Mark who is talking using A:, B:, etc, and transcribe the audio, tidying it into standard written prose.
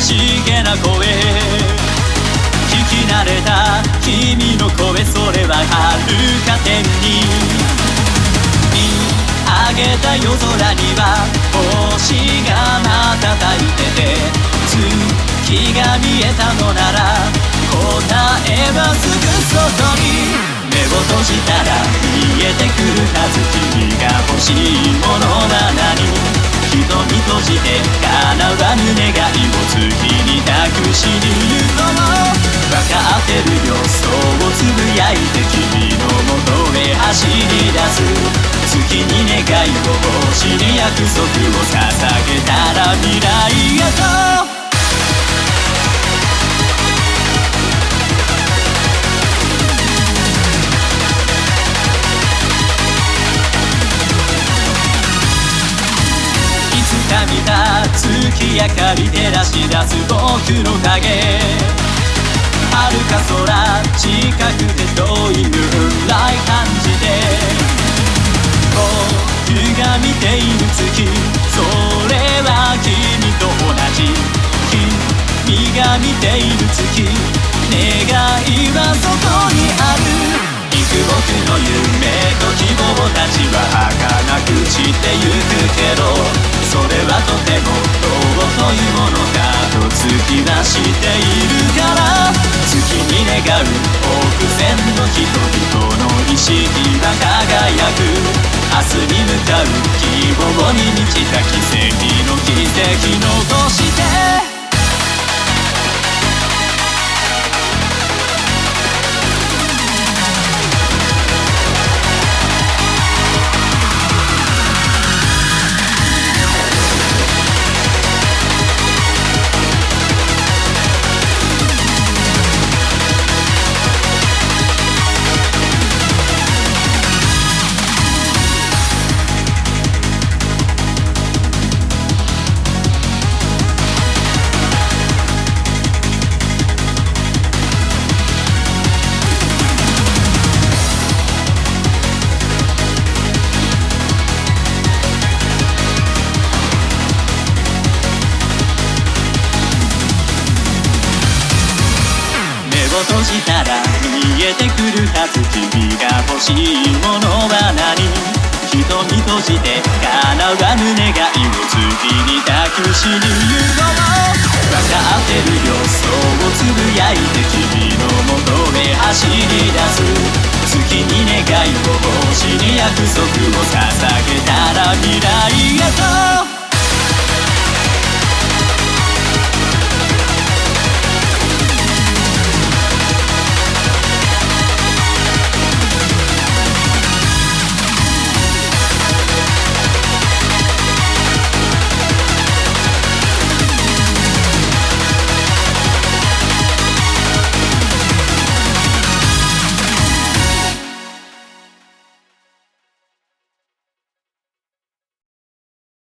A: しげな声、聞き慣れた君の声、それは遥か天に見上げた夜空には星が瞬いてて、月が見えたのなら答えはすぐそこに。目を閉じたら見えてくるはず、君が欲しいものは何。瞳閉じて叶わぬ願いを月に託しに行こう。分かってるよ、そうつぶやいて君のもとへ走り出す。月に願いを星に約束を捧げたら未来へと。見た月明かり照らし出す僕の影、遥か空近くて遠いムーンライ感じて、僕が見ている月、それは君と同じ。君が見ている月、願いはそこにある。幾億の夢と希望たちは儚く散ってゆくけど、それはとても尊いものだと月は知っているから。月に願う億千の人々の意識は輝く。明日に向かう希望に満ちた奇跡の奇跡残して。閉じたら見えてくるはず、君が欲しいものは何。瞳閉じて叶わぬ願いを月に託しに行こう。分かってるよ、そうつぶやいて君のもとへ走り出す。月に願いを星に約束を捧げたら未来へと。